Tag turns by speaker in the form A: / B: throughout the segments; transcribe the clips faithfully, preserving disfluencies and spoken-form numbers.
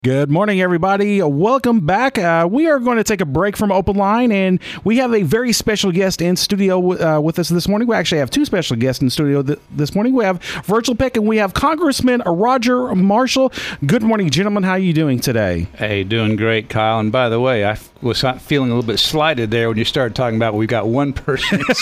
A: Good morning, everybody. Welcome back. Uh, we are going to take a break from Open Line, and we have a very special guest in studio uh, with us this morning. We actually have two special guests in studio th- this morning. We have Virgil Peck, and we have Congressman Roger Marshall. Good morning, gentlemen. How are you doing today?
B: Hey, doing great, Kyle. And by the way, I was feeling a little bit slighted there when you started talking about we've got one person in the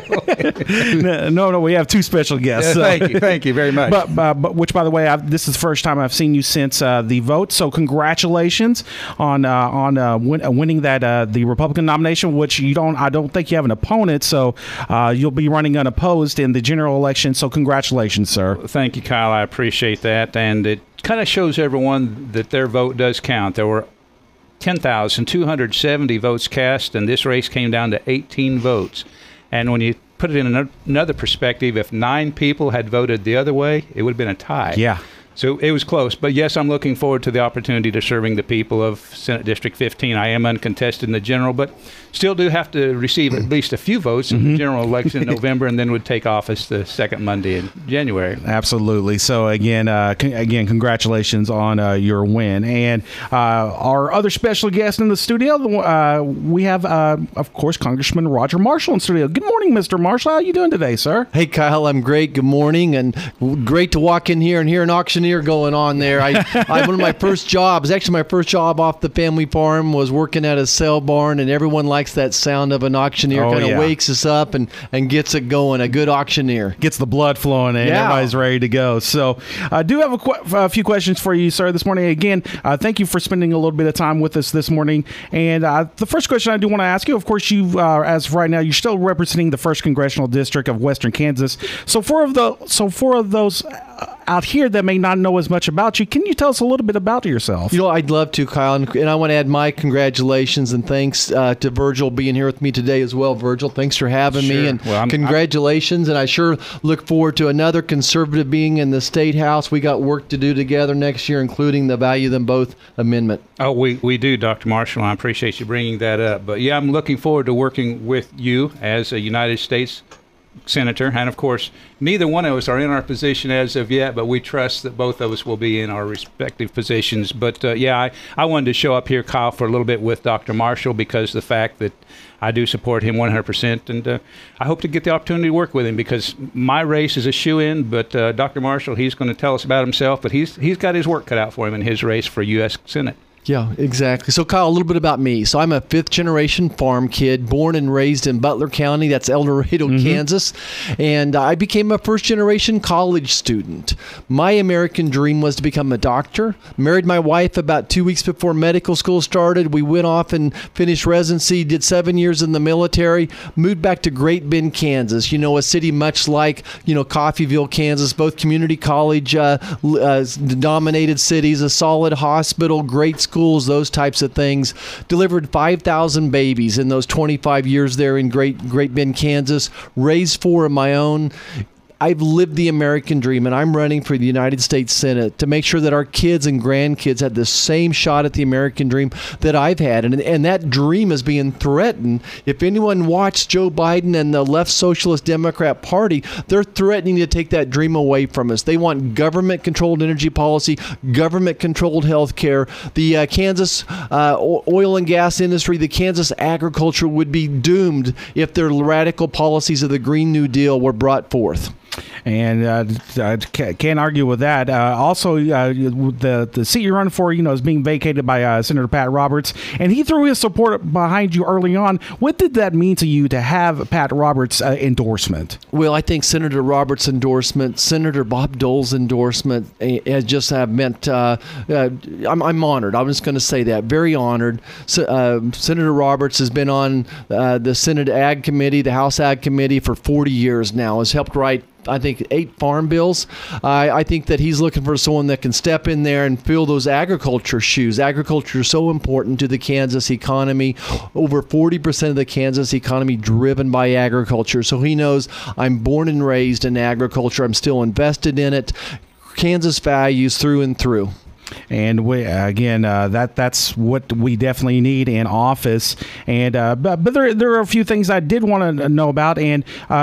B: studio.
A: no, no, we have two special guests.
B: Yeah,
A: So.
B: thank you. Thank you very much.
A: But, uh, but which, by the way, I've, this is the first time I've seen you since uh, the vote. So congratulations on uh, on uh, win- uh, winning that uh, the Republican nomination, which you don't. I don't think you have an opponent, so uh, you'll be running unopposed in the general election. So congratulations, sir.
B: Thank you, Kyle. I appreciate that, and it kind of shows everyone that their vote does count. There were ten thousand two hundred seventy votes cast, and this race came down to eighteen votes. And when you put it in another perspective, if nine people had voted the other way, it would have been a tie.
A: Yeah.
B: So it was close. But, yes, I'm looking forward to the opportunity to serving the people of Senate District fifteen. I am uncontested in the general, but still do have to receive at least a few votes in
A: Mm-hmm.
B: the general election in November, and then would take office the second Monday in January.
A: Absolutely. So, again, uh, con- again, congratulations on uh, your win. And uh, our other special guest in the studio, uh, we have, uh, of course, Congressman Roger Marshall in studio. Good morning, Mister Marshall. How are you doing today, sir?
C: Hey, Kyle, I'm great. Good morning, and great to walk in here and hear an auctioneer going on there. I, I one of my first jobs, actually my first job off the family farm, was working at a sale barn, and everyone likes that sound of an auctioneer.
A: Oh,
C: kind of
A: yeah.
C: wakes us up and, and gets it going. A good auctioneer.
A: Gets the blood flowing and
C: Yeah.
A: everybody's ready to go. So I do have a, qu- a few questions for you, sir, this morning. Again, uh, thank you for spending a little bit of time with us this morning. And uh, the first question I do want to ask you, of course, you, uh, as of right now, you're still representing the first Congressional District of Western Kansas. So for of the, so for of those uh, out here that may not know as much about you, can you tell us a little bit about yourself?
C: You know, I'd love to, Kyle, and, and I want to add my congratulations and thanks uh, to Virgil being here with me today as well. Virgil, thanks for having
B: Sure.
C: me, and
B: Well, I'm-
C: congratulations. And I sure look forward to another conservative being in the State House. We got work to do together next year, including the Value Them Both Amendment.
B: Oh, we, we do, Doctor Marshall. I appreciate you bringing that up. But, yeah, I'm looking forward to working with you as a United States Senator. And, of course, neither one of us are in our position as of yet, but we trust that both of us will be in our respective positions. But, uh, yeah, I, I wanted to show up here, Kyle, for a little bit with Doctor Marshall because the fact that I do support him one hundred percent, and uh, I hope to get the opportunity to work with him because my race is a shoe-in, but uh, Doctor Marshall, he's going to tell us about himself, but he's he's got his work cut out for him in his race for U S Senate.
C: Yeah, exactly. So, Kyle, a little bit about me. So I'm a fifth-generation farm kid, born and raised in Butler County. That's El Dorado,
A: Mm-hmm.
C: Kansas. And I became a first-generation college student. My American dream was to become a doctor. Married my wife about two weeks before medical school started. We went off and finished residency, did seven years in the military, moved back to Great Bend, Kansas, you know, a city much like, you know, Coffeyville, Kansas, both community college uh, uh, dominated cities, a solid hospital, great schools, those types of things. Delivered five thousand babies in those twenty-five years there in Great Great Bend, Kansas. Raised four of my own. I've lived the American dream, and I'm running for the United States Senate to make sure that our kids and grandkids have the same shot at the American dream that I've had. And, and that dream is being threatened. If anyone watched Joe Biden and the left Socialist Democrat Party, they're threatening to take that dream away from us. They want government-controlled energy policy, government-controlled health care. The uh, Kansas uh, oil and gas industry, the Kansas agriculture would be doomed if their radical policies of the Green New Deal were brought forth.
A: And uh, I can't argue with that. Uh, also, uh, the the seat you're running for, you know, is being vacated by uh, Senator Pat Roberts, and he threw his support behind you early on. What did that mean to you to have Pat Roberts' uh, endorsement?
C: Well, I think Senator Roberts' endorsement, Senator Bob Dole's endorsement, has just uh, meant uh, uh, I'm, I'm honored. I'm just going to say that, very honored. So, uh, Senator Roberts has been on uh, the Senate Ag Committee, the House Ag Committee for forty years now. Has helped write, I think, eight farm bills. I, I think that he's looking for someone that can step in there and fill those agriculture shoes. Agriculture is so important to the Kansas economy. Over forty percent of the Kansas economy driven by agriculture. So he knows I'm born and raised in agriculture. I'm still invested in it. Kansas values through and through.
A: And we, again, uh, that that's what we definitely need in office. And uh, but, but there there are a few things I did want to know about. And uh,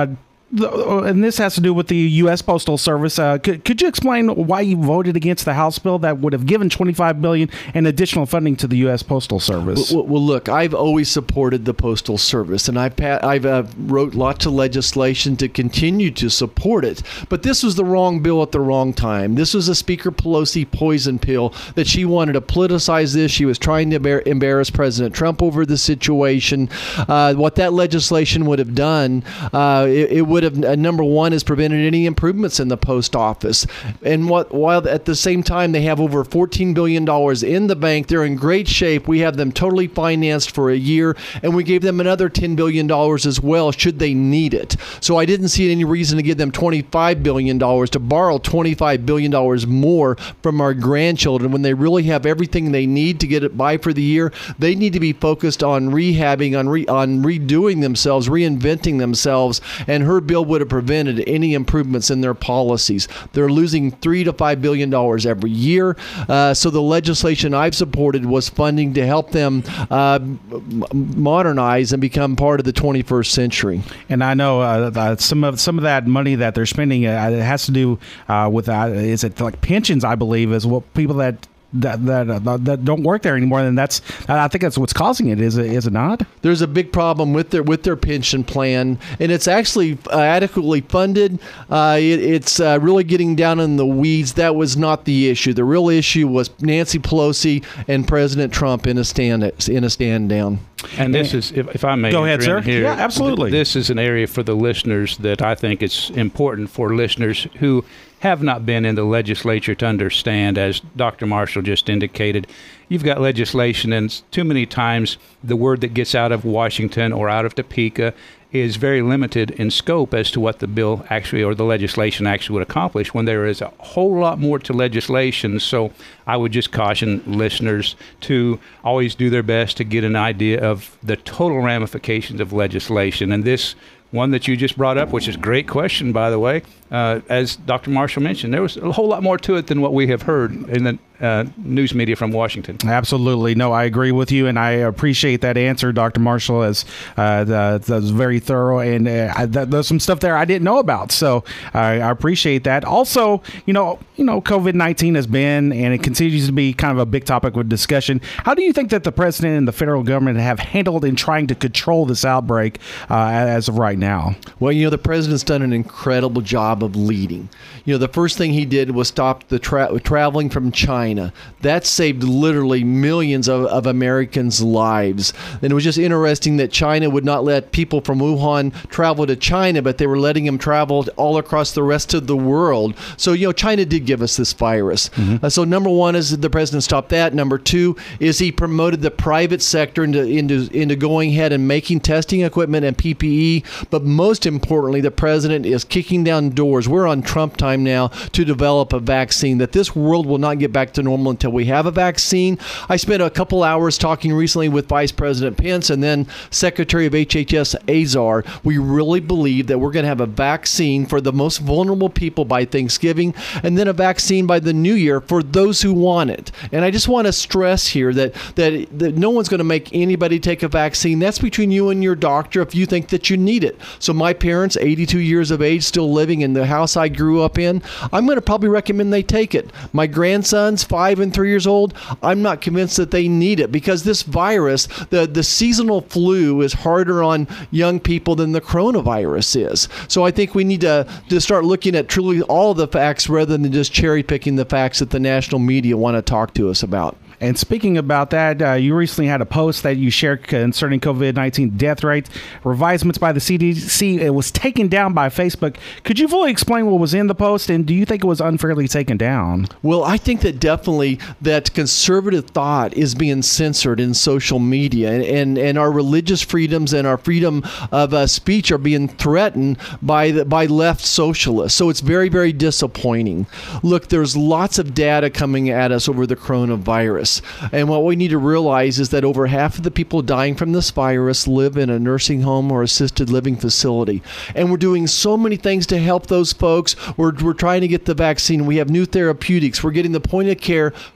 A: and this has to do with the U S Postal Service. Uh, could, could you explain why you voted against the House bill that would have given twenty-five billion dollars in additional funding to the U S Postal Service?
C: Well, well look, I've always supported the Postal Service, and I've, I've uh, wrote lots of legislation to continue to support it. But this was the wrong bill at the wrong time. This was a Speaker Pelosi poison pill that she wanted to politicize this. She was trying to embar- embarrass President Trump over the situation. Uh, what that legislation would have done, uh, it, it would have, uh, number one, has prevented any improvements in the post office. And what while at the same time they have over fourteen billion dollars in the bank, they're in great shape. We have them totally financed for a year, and we gave them another ten billion dollars as well should they need it. So I didn't see any reason to give them twenty-five billion dollars to borrow twenty-five billion dollars more from our grandchildren when they really have everything they need to get it by for the year. They need to be focused on rehabbing, on re, on redoing themselves, reinventing themselves, and her bill would have prevented any improvements in their policies. They're losing three to five billion dollars every year. Uh, so the legislation I've supported was funding to help them uh, modernize and become part of the twenty-first century.
A: And I know uh, some of some of that money that they're spending, uh, it has to do uh, with uh, is it like pensions? I believe is what people that. That that, uh, that don't work there anymore, and that's I think that's what's causing it. Is it is it not?
C: There's a big problem with their with their pension plan, and it's actually uh, adequately funded. Uh, it, it's uh, really getting down in the weeds. That was not the issue. The real issue was Nancy Pelosi and President Trump in a stand in a stand down.
B: And this is, if, if I may,
A: go ahead, sir.
B: Here,
A: yeah, absolutely.
B: Th- this is an area for the listeners that I think it's important for listeners who have not been in the legislature to understand, as Doctor Marshall just indicated. You've got legislation, and too many times the word that gets out of Washington or out of Topeka is very limited in scope as to what the bill actually or the legislation actually would accomplish, when there is a whole lot more to legislation. So I would just caution listeners to always do their best to get an idea of the total ramifications of legislation. And this one that you just brought up, which is a great question, by the way, uh, as Doctor Marshall mentioned, there was a whole lot more to it than what we have heard in the uh, news media from Washington.
A: Absolutely. No, I agree with you, and I appreciate that answer, Doctor Marshall, as uh, the, that was very thorough, and uh, I, that, there's some stuff there I didn't know about, so I, I appreciate that. Also, you know, you know, COVID nineteen has been, and it continues to be kind of a big topic of discussion. How do you think that the president and the federal government have handled in trying to control this outbreak uh, as of right now?
C: Well, you know, the president's done an incredible job of leading. You know, the first thing he did was stop the tra- traveling from China. That saved literally millions of, of Americans' lives. And it was just interesting that China would not let people from Wuhan travel to China, but they were letting them travel all across the rest of the world. So, you know, China did give us this virus. Mm-hmm. Uh, so number one is the president stopped that. Number two is he promoted the private sector into, into, into going ahead and making testing equipment and P P E. But most importantly, the president is kicking down doors. We're on Trump time now to develop a vaccine, that this world will not get back to normal until we have a vaccine. I spent a couple hours talking recently with Vice President Pence and then Secretary of H H S Azar. We really believe that we're going to have a vaccine for the most vulnerable people by Thanksgiving, and then a vaccine by the new year for those who want it. And I just want to stress here that that, that no one's going to make anybody take a vaccine. That's between you and your doctor if you think that you need it. So my parents, eighty-two years of age, still living in the house I grew up in, I'm going to probably recommend they take it. My grandsons, five and three years old, I'm not convinced that they need it, because this virus, the, the seasonal flu, is harder on young people than the coronavirus is. So I think we need to, to start looking at truly all the facts rather than just cherry picking the facts that the national media want to talk to us about.
A: And speaking about that, uh, you recently had a post that you shared concerning COVID nineteen death rates, revisements by the C D C. It was taken down by Facebook. Could you fully explain what was in the post, and do you think it was unfairly taken down?
C: Well, I think that definitely that conservative thought is being censored in social media, and, and, and our religious freedoms and our freedom of uh, speech are being threatened by the, by left socialists. So it's very, very disappointing. Look, there's lots of data coming at us over the coronavirus. And what we need to realize is that over half of the people dying from this virus live in a nursing home or assisted living facility. And we're doing so many things to help those folks. We're, we're trying to get the vaccine. We have new therapeutics. We're getting the point of care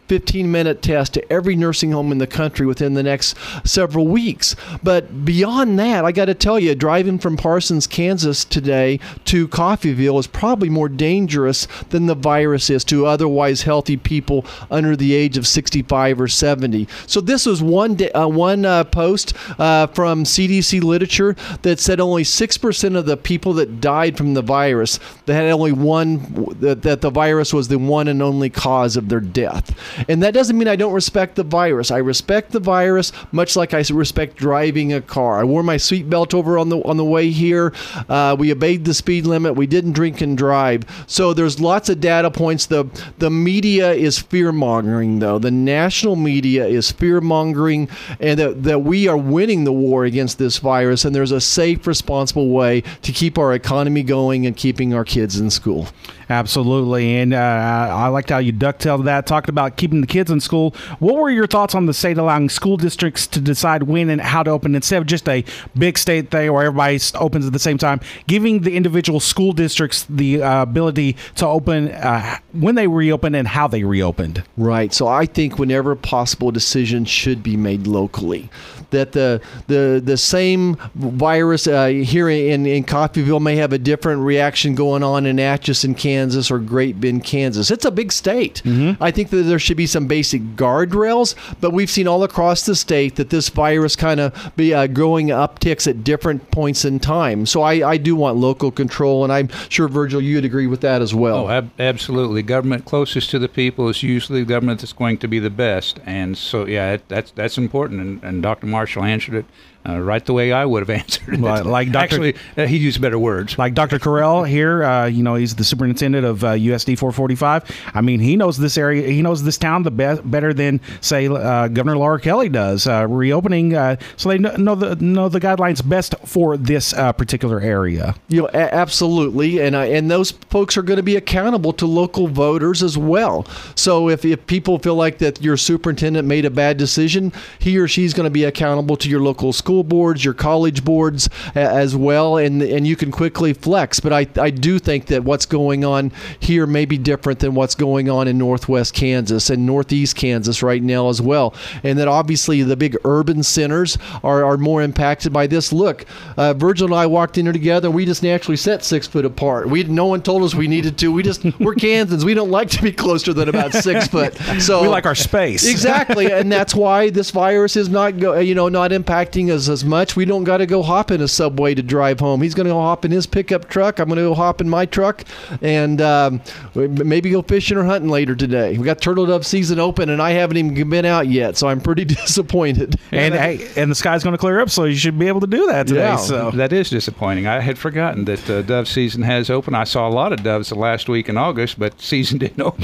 C: fifteen-minute test to every nursing home in the country within the next several weeks. But beyond that, I got to tell you, driving from Parsons, Kansas today to Coffeyville is probably more dangerous than the virus is to otherwise healthy people under the age of sixty-five or seventy. So this was one day, uh, one uh, post uh, from C D C literature that said only six percent of the people that died from the virus, that had only one, that, that the virus was the one and only cause of their death. And that doesn't mean I don't respect the virus. I respect the virus much like I respect driving a car. I wore my seatbelt over on the on the way here. Uh, we obeyed the speed limit. We didn't drink and drive. So there's lots of data points. The the media is fear-mongering, though. The national media is fear-mongering, and that, that we are winning the war against this virus, and there's a safe, responsible way to keep our economy going and keeping our kids in school.
A: Absolutely. And uh, I liked how you ducktailed that, talked about keeping the kids in school. What were your thoughts on the state allowing school districts to decide when and how to open instead of just a big state thing where everybody opens at the same time, giving the individual school districts the uh, ability to open uh, when they reopen and how they reopened?
C: Right. So I think whenever possible, decisions should be made locally. That the the the same virus uh, here in, in Coffeyville may have a different reaction going on in Atchison, Kansas, or Great Bend, Kansas. It's a big state. Mm-hmm. I think that there should be some basic guardrails, but we've seen all across the state that this virus kind of be uh, growing upticks at different points in time. So I, I do want local control, and I'm sure, Virgil, you'd agree with that as well.
B: Oh, ab- absolutely. Government closest to the people is usually the government that's going to be the best. And so, yeah, it, that's that's important. And, and Doctor Marshall answered it Uh, right the way I would have answered it.
A: Like, like Doctor
B: Actually, uh, he used better words.
A: Like Doctor Carell here, uh, you know, he's the superintendent of uh, U S D four forty-five. I mean, he knows this area, he knows this town the best, better than, say, uh, Governor Laura Kelly does. Uh, reopening, uh, so they know, know the know the guidelines best for this uh, particular area.
C: You know, a- absolutely, and uh, and those folks are going to be accountable to local voters as well. So if if people feel like that your superintendent made a bad decision, he or she's going to be accountable to your local school. School boards, your college boards uh, as well, and and you can quickly flex. But I, I do think that what's going on here may be different than what's going on in Northwest Kansas and Northeast Kansas right now as well. And that obviously the big urban centers are, are more impacted by this. Look, uh, Virgil and I walked in here together, and we just naturally sat six foot apart. We no one told us we needed to. We just we're Kansans. We don't like to be closer than about six foot. So
A: we like our space.
C: Exactly, and that's why this virus is not go, you know not impacting us as much. We don't got to go hop in a subway to drive home. He's going to go hop in his pickup truck. I'm going to go hop in my truck, and um, maybe go fishing or hunting later today. We got turtle dove season open, and I haven't even been out yet, so I'm pretty disappointed.
A: And hey, and the sky's going to clear up, so you should be able to do that today.
C: Yeah.
A: So
B: that is disappointing. I had forgotten that uh, dove season has opened. I saw a lot of doves the last week in August, but season didn't open.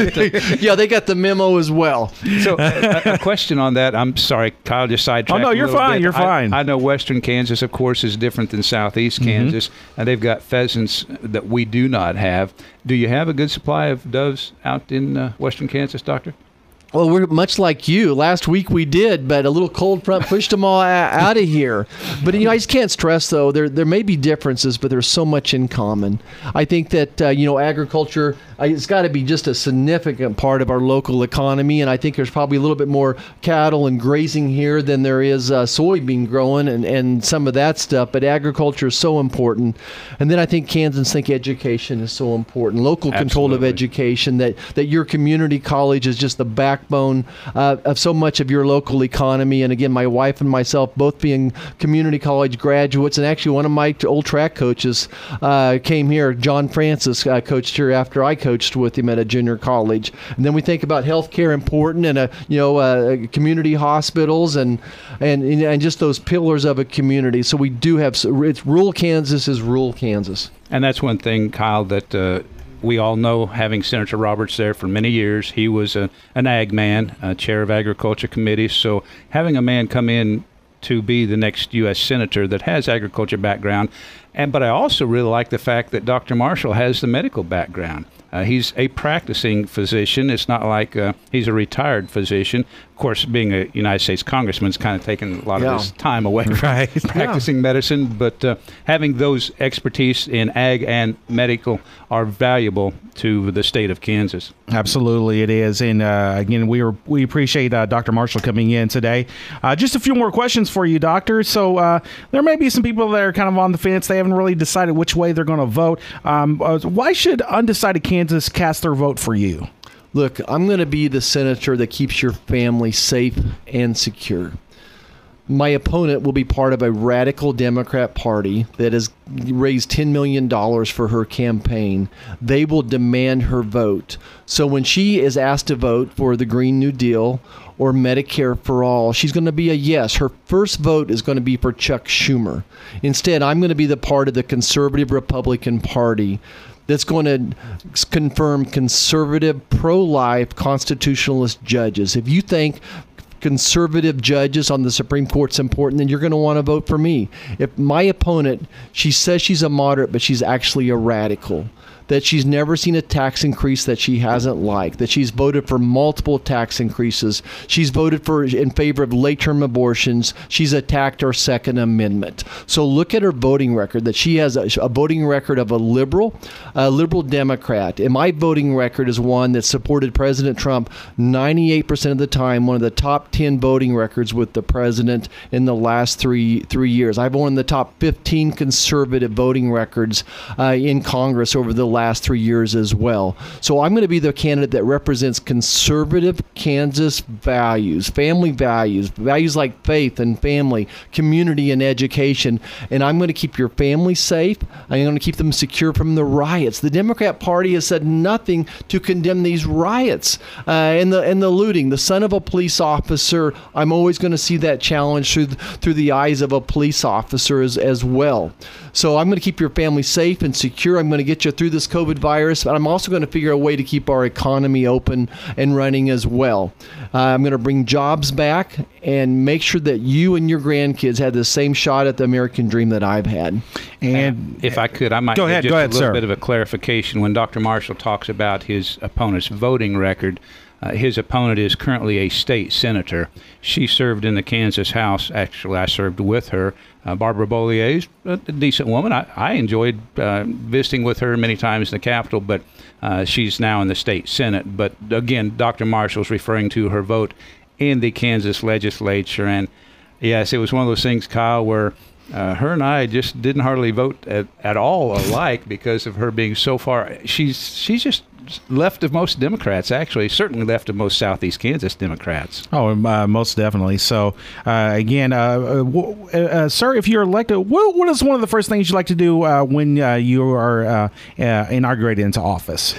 C: Yeah, they got the memo as well.
B: So a, a question on that. I'm sorry, Kyle just sidetracked.
A: Oh no, you're fine.
B: Bit.
A: You're fine.
B: I, I know Western Kansas, of course, is different than Southeast
A: Mm-hmm.
B: Kansas, and they've got pheasants that we do not have. Do you have a good supply of doves out in uh, Western Kansas, Doctor?
C: Well, we're much like you. Last week we did, but a little cold front pushed them all out of here. But, you know, I just can't stress, though, there there may be differences, but there's so much in common. I think that, uh, you know, agriculture, uh, it's got to be just a significant part of our local economy, and I think there's probably a little bit more cattle and grazing here than there is uh, soybean growing and, and some of that stuff, but agriculture is so important. And then I think Kansans think education is so important. Local control of education, that, that your community college is just the back backbone uh, of so much of your local economy. And again, my wife and myself both being community college graduates, and actually one of my old track coaches uh, came here, John Francis, uh, coached here after I coached with him at a junior college. And then we think about healthcare important, and uh, you know uh, community hospitals, and and and just those pillars of a community. So we do have, it's rural Kansas is rural Kansas.
B: And that's one thing, Kyle, that uh, we all know, having Senator Roberts there for many years. He was a, an ag man, a chair of agriculture committees. So having a man come in to be the next U S senator that has agriculture background And but I also really like the fact that Doctor Marshall has the medical background. Uh, he's a practicing physician. It's not like uh, he's a retired physician. Of course, being a United States congressman is kind of taking a lot
C: Yeah.
B: of his time away from
A: Right.
B: practicing
C: Yeah.
B: medicine. But uh, having those expertise in ag and medical are valuable to the state of Kansas.
A: Absolutely, it is. And uh, again, we are, we appreciate uh, Doctor Marshall coming in today. Uh, just a few more questions for you, Doctor. So uh, there may be some people that are kind of on the fence. They haven't really decided which way they're going to vote. Um, uh, why should undecided Kansas cast their vote for you?
C: Look, I'm going to be the senator that keeps your family safe and secure. My opponent will be part of a radical Democrat Party that has raised ten million dollars for her campaign. They will demand her vote. So when she is asked to vote for the Green New Deal or Medicare for All, she's going to be a yes. Her first vote is going to be for Chuck Schumer. Instead, I'm going to be the part of the conservative Republican Party that's going to confirm conservative, pro-life, constitutionalist judges. If you think conservative judges on the Supreme Court's important, then you're going to want to vote for me. If my opponent, she says she's a moderate, but she's actually a radical, that she's never seen a tax increase that she hasn't liked, that she's voted for multiple tax increases, she's voted for in favor of late-term abortions, she's attacked our Second Amendment. So look at her voting record, that she has a, a voting record of a liberal, a liberal Democrat. And my voting record is one that supported President Trump ninety-eight percent of the time, one of the top ten voting records with the president in the last three three years. I've won the top fifteen conservative voting records uh, in Congress over the last three years as well. So I'm going to be the candidate that represents conservative Kansas values, family values, values like faith and family, community and education. And I'm going to keep your family safe. I'm going to keep them secure from the riots. The Democrat Party has said nothing to condemn these riots uh, and the and the looting. The son of a police officer, I'm always going to see that challenge through through the eyes of a police officer as, as well. So I'm going to keep your family safe and secure. I'm going to get you through this COVID virus, but I'm also going to figure a way to keep our economy open and running as well. Uh, I'm going to bring jobs back and make sure that you and your grandkids had the same shot at the American dream that I've had.
A: And
B: If I could, I might
A: Go
B: give
A: ahead,
B: just
A: go ahead,
B: a little
A: sir.
B: bit of a clarification. When Doctor Marshall talks about his opponent's voting record, uh, his opponent is currently a state senator. She served in the Kansas House. Actually, I served with her. Uh, Barbara Bollier is a decent woman. I, I enjoyed uh, visiting with her many times in the Capitol, but uh, she's now in the state Senate. But again, Doctor Marshall's referring to her vote in the Kansas legislature. And yes, it was one of those things, Kyle, where uh, her and I just didn't hardly vote at, at all alike because of her being so far. She's she's just left of most Democrats, actually, certainly left of most Southeast Kansas Democrats.
A: Oh, uh, most definitely. So, uh, again, uh, uh, w- uh, sir, if you're elected, what, what is one of the first things you'd like to do uh, when uh, you are uh, uh, inaugurated into office?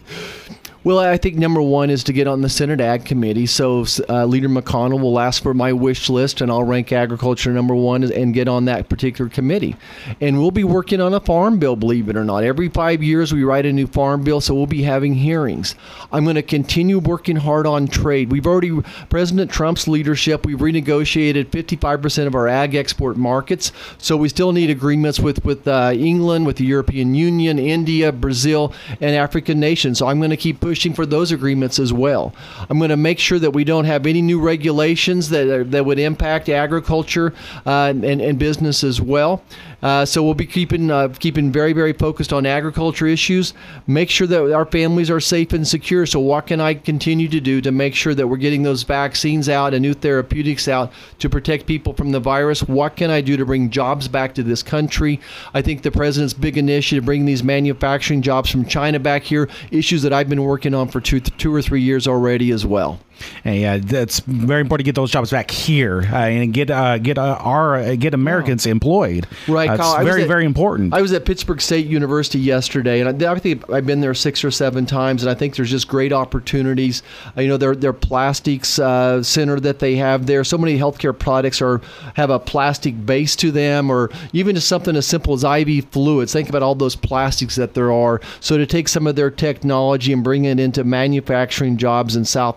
C: Well, I think number one is to get on the Senate Ag Committee. So uh, Leader McConnell will ask for my wish list, and I'll rank agriculture number one and get on that particular committee. And we'll be working on a farm bill, believe it or not. Every five years we write a new farm bill, so we'll be having hearings. I'm going to continue working hard on trade. We've already, President Trump's leadership, we've renegotiated fifty-five percent of our ag export markets. So we still need agreements with, with uh, England, with the European Union, India, Brazil, and African nations. So I'm going to keep pushing for those agreements as well. I'm going to make sure that we don't have any new regulations that are, that would impact agriculture uh, and, and business as well. Uh, so we'll be keeping uh, keeping very, very focused on agriculture issues. Make sure that our families are safe and secure. So what can I continue to do to make sure that we're getting those vaccines out and new therapeutics out to protect people from the virus? What can I do to bring jobs back to this country? I think the president's big initiative, bringing these manufacturing jobs from China back here, issues that I've been working on for two, two or three years already as well.
A: And yeah, it's very important to get those jobs back here uh, and get uh, get uh, our uh, get Americans employed.
C: Right,
A: uh,
C: Kyle, I
A: it's
C: was
A: very
C: at-
A: very important.
C: I was at Pittsburgh State University yesterday, and I, I think I've been there six or seven times, and I think there's just great opportunities. Uh, you know, their their plastics uh, center that they have there. So many healthcare products are have a plastic base to them, or even just something as simple as I V fluids. Think about all those plastics that there are. So to take some of their technology and bring it into manufacturing jobs in Southeast Kansas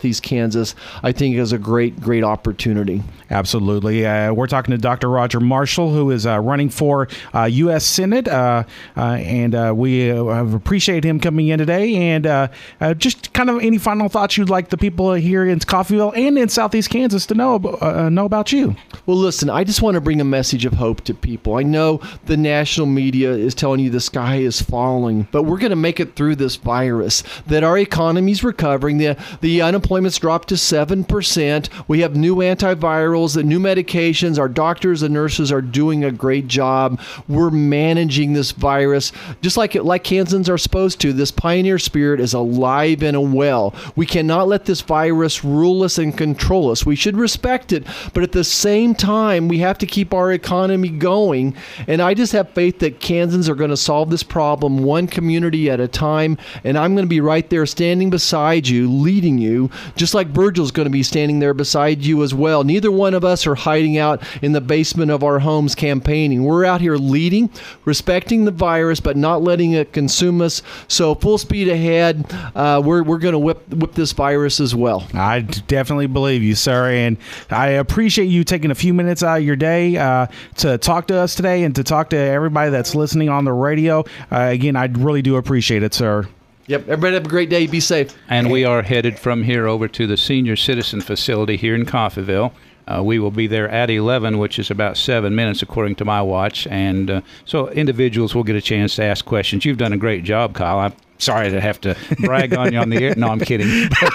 C: Kansas, I think is a great, great opportunity.
A: Absolutely. Uh, we're talking to Doctor Roger Marshall, who is uh, running for uh, U S Senate, uh, uh, and uh, we uh, appreciate him coming in today. And uh, uh, just kind of any final thoughts you'd like the people here in Coffeyville and in Southeast Kansas to know uh, know about you?
C: Well, listen, I just want to bring a message of hope to people. I know the national media is telling you the sky is falling, but we're going to make it through this virus, that our economy's recovering. The, the unemployment's dropped to seven percent. We have new antivirals, the new medications. Our doctors and nurses are doing a great job. We're managing this virus just like it, like Kansans are supposed to. This pioneer spirit is alive and well. We cannot let this virus rule us and control us. We should respect it, but at the same time, we have to keep our economy going. And I just have faith that Kansans are going to solve this problem one community at a time. And I'm going to be right there standing beside you, leading you, just like Virgil's going to be standing there beside you as well. Neither one of us are hiding out in the basement of our homes campaigning. We're out here leading, respecting the virus, but not letting it consume us. So full speed ahead. Uh, we're we're going to whip whip this virus as well.
A: I definitely believe you, sir, and I appreciate you taking a few minutes out of your day uh, to talk to us today and to talk to everybody that's listening on the radio. Uh, again, I really do appreciate it, sir.
C: Yep. Everybody have a great day. Be safe.
B: And we are headed from here over to the senior citizen facility here in Coffeyville. Uh, we will be there at eleven, which is about seven minutes according to my watch. And uh, so individuals will get a chance to ask questions. You've done a great job, Kyle. I'm sorry to have to brag on you on the air. No, I'm kidding. But,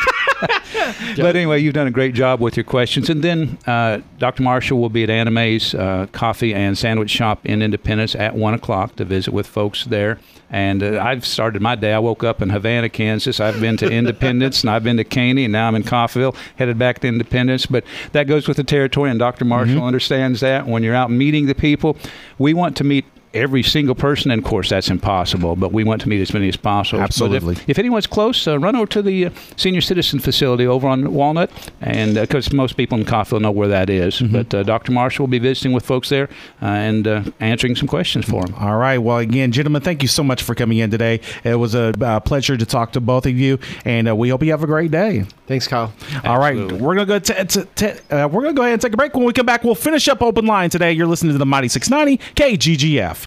B: but anyway, you've done a great job with your questions. And then uh, Doctor Marshall will be at Anime's uh, Coffee and Sandwich Shop in Independence at one o'clock to visit with folks there. And uh, I've started my day. I woke up in Havana, Kansas. I've been to Independence, and I've been to Caney, and now I'm in Coffeyville, headed back to Independence. But that goes with the territory, and Doctor Marshall mm-hmm. understands that. When you're out meeting the people, we want to meet every single person, and of course that's impossible, but we want to meet as many as possible.
A: Absolutely.
B: If, if anyone's close, uh, run over to the uh, senior citizen facility over on Walnut, and because uh, most people in Coffeyville know where that is. Mm-hmm. But uh, Doctor Marshall will be visiting with folks there uh, and uh, answering some questions for them.
A: All right. Well, again, gentlemen, thank you so much for coming in today. It was a uh, pleasure to talk to both of you, and uh, we hope you have a great day.
C: Thanks, Kyle.
A: All Absolutely. right, we're gonna go. T- t- t- uh, we're gonna go ahead and take a break. When we come back, we'll finish up Open Line today. You're listening to the Mighty six ninety K G G F.